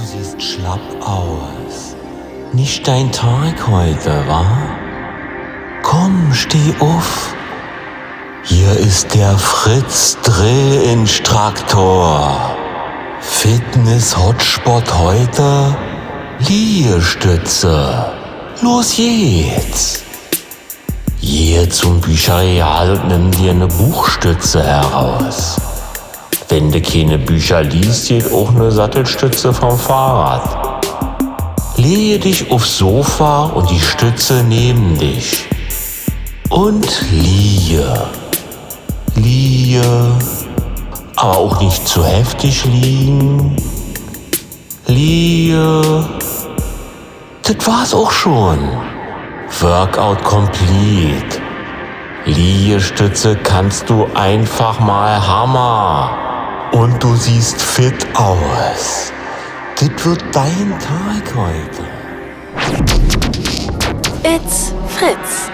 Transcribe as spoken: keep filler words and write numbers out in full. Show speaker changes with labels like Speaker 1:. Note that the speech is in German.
Speaker 1: siehst schlapp aus. Nicht dein Tag heute, wa? Komm, steh auf. Hier ist der Fritz Drill-Instruktor. Fitness-Hotspot heute? Liegestütze. Los geht's. Geh zum Bücherregal und nimm dir eine Buchstütze heraus. Wenn du keine Bücher liest, geht auch eine Sattelstütze vom Fahrrad. Lege dich aufs Sofa und die Stütze neben dich. Und liege. Liege. Aber auch nicht zu heftig liegen. Liege. Das war's auch schon. Workout complete. Liegestütze kannst du einfach mal Hammer. Und du siehst fit aus. Das wird dein Tag heute.
Speaker 2: It's Fritz.